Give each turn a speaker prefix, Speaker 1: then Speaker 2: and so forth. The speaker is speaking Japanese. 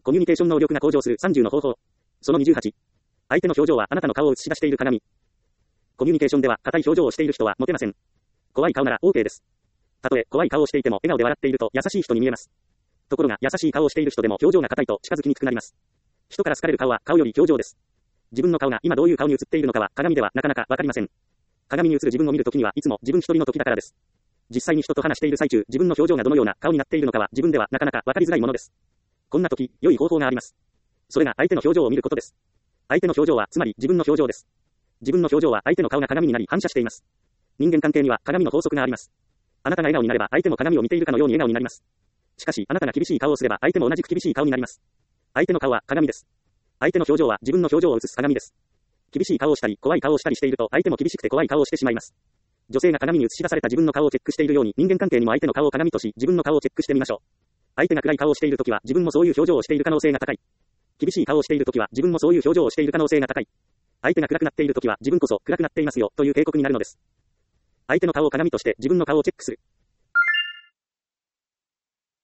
Speaker 1: コミュニケーション能力が向上する30の方法。その28。相手の表情はあなたの顔を映し出している鏡。コミュニケーションでは硬い表情をしている人はモテません。怖い顔なら OK です。たとえ怖い顔をしていても笑顔で笑っていると優しい人に見えます。ところが優しい顔をしている人でも表情が硬いと近づきにくくなります。人から好かれる顔は顔より表情です。自分の顔が今どういう顔に映っているのかは鏡ではなかなかわかりません。鏡に映る自分を見るときにはいつも自分一人の時だからです。実際に人と話している最中、自分の表情がどのような顔になっているのかは自分ではなかなかわかりづらいものです。こんな時、良い方法があります。それが相手の表情を見ることです。相手の表情はつまり自分の表情です。自分の表情は相手の顔が鏡になり反射しています。人間関係には鏡の法則があります。あなたが笑顔になれば相手も鏡を見ているかのように笑顔になります。しかしあなたが厳しい顔をすれば相手も同じく厳しい顔になります。相手の顔は鏡です。相手の表情は自分の表情を映す鏡です。厳しい顔をしたり怖い顔をしたりしていると相手も厳しくて怖い顔をしてしまいます。女性が鏡に映し出された自分の顔をチェックしているように人間関係にも相手の顔を鏡とし自分の顔をチェックしてみましょう。相手が暗い顔をしているときは自分もそういう表情をしている可能性が高い。厳しい顔をしているときは自分もそういう表情をしている可能性が高い。相手が暗くなっているときは自分こそ暗くなっていますよという警告になるのです。相手の顔を鏡として自分の顔をチェックする。